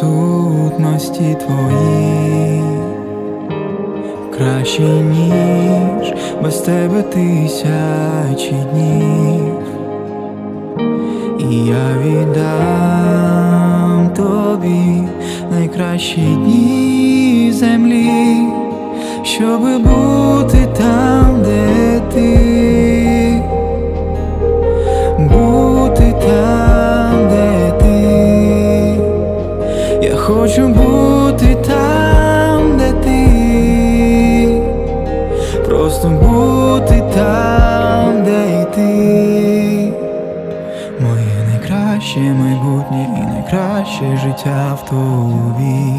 присутності твоїй, краще, ніж без тебе тисячі днів. І я віддам тобі найкращі дні землі, щоби бути там, де ти, бути там, де ти. Я хочу бути там, де ти, просто бути там, де й ти. Моє найкраще майбутнє і найкраще життя в тобі.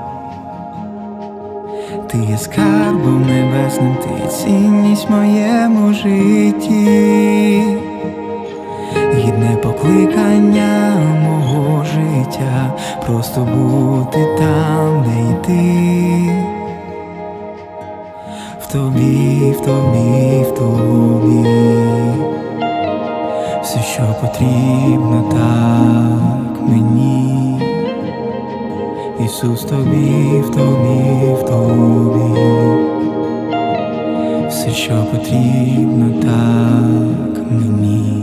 Ти є скарбом небесним, ти є цінність в моєму житті, гідне покликання мого життя, просто бути там, де й ти. В тобі, в тобі, в тобі все, що потрібно, так мені. Ісус, в тобі, в тобі, в тобі все, що потрібно, так мені.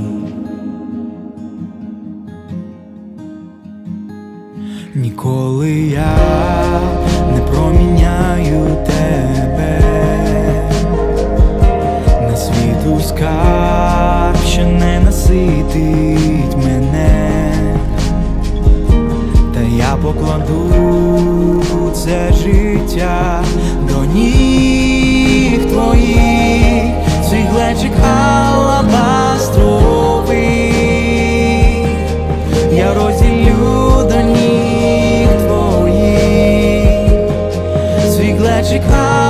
Ніколи я не проміняю тебе на світу скарб, що не наситить мене. Та я покладу це життя до ніг твоїх, свій глечик алабастровий я розділю до ніг твоїх, свій глечик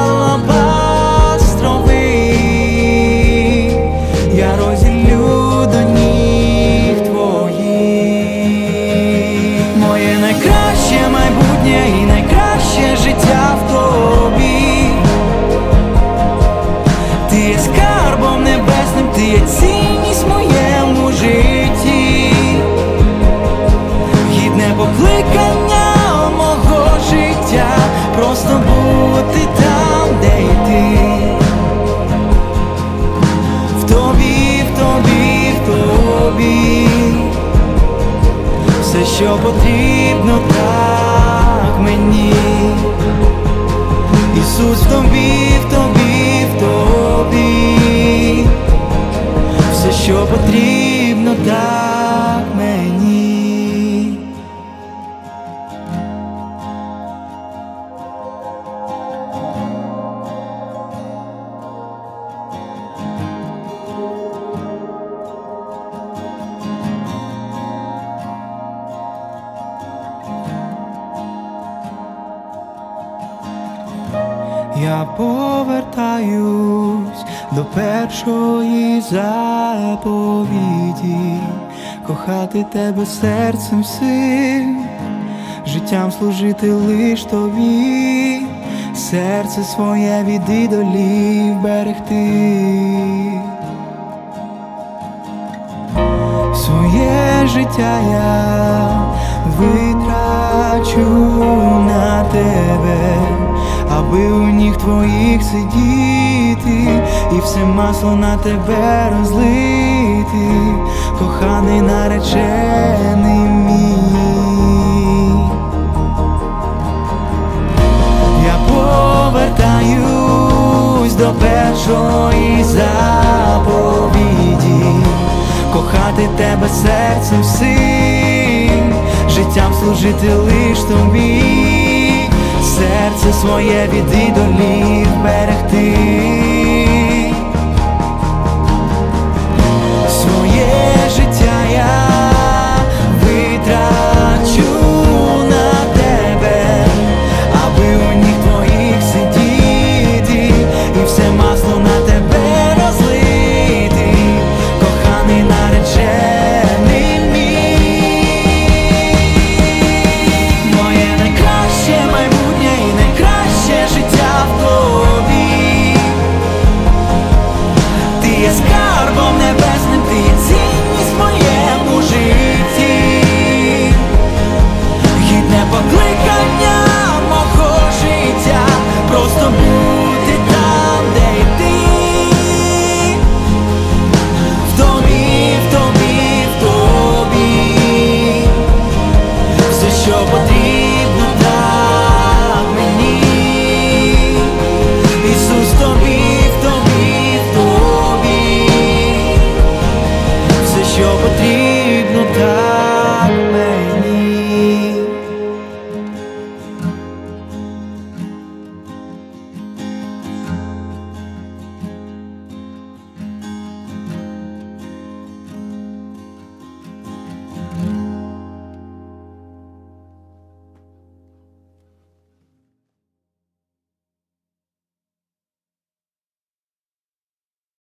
алабастровий я розділю до ніг твоїх. Моє найкраще майбутнє і найкраще життя в тобі. Ти є скарбом небесним, ти є цінність в моєму житті, гідне покликання мого життя, просто бути там, де й ти. В тобі, в тобі, в тобі все, що потрібно, так мені. Ісус, в тобі, в тобі, в тобі все, що потрібно, так мені. Я повертаюсь до першої заповіді, кохати тебе серцем всім, життям служити лиш тобі, серце своє від ідолів берегти. Своє життя я витрачу на тебе, аби у ніг твоїх сидіти і все масло на тебе розлити, коханий наречений мій. Я повертаюсь до першої заповіді, кохати тебе серцем всім, життям служити лиш тобі, серце своє від ідолів берегти. Своє життя я